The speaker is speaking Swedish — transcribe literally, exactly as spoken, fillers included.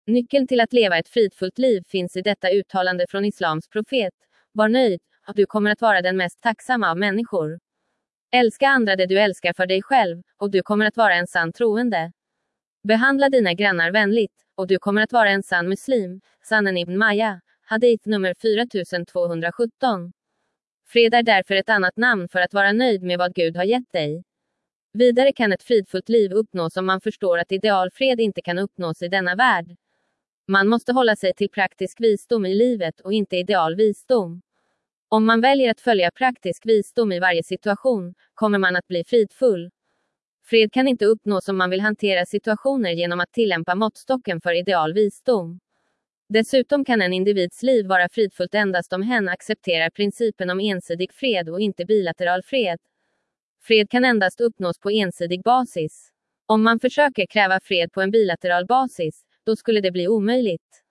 Nyckeln till att leva ett fridfullt liv finns i detta uttalande från islams profet. Var nöjd, och du kommer att vara den mest tacksamma av människor. Älska andra det du älskar för dig själv, och du kommer att vara en sann troende. Behandla dina grannar vänligt, och du kommer att vara en sann muslim. Sannen ibn Majah, hadith nummer fyra tusen tvåhundrasjutton. Fred är därför ett annat namn för att vara nöjd med vad Gud har gett dig. Vidare kan ett fridfullt liv uppnås om man förstår att idealfred inte kan uppnås i denna värld. Man måste hålla sig till praktisk visdom i livet och inte ideal visdom. Om man väljer att följa praktisk visdom i varje situation, kommer man att bli fridfull. Fred kan inte uppnås om man vill hantera situationer genom att tillämpa måttstocken för ideal visdom. Dessutom kan en individs liv vara fridfullt endast om hen accepterar principen om ensidig fred och inte bilateral fred. Fred kan endast uppnås på ensidig basis. Om man försöker kräva fred på en bilateral basis, då skulle det bli omöjligt.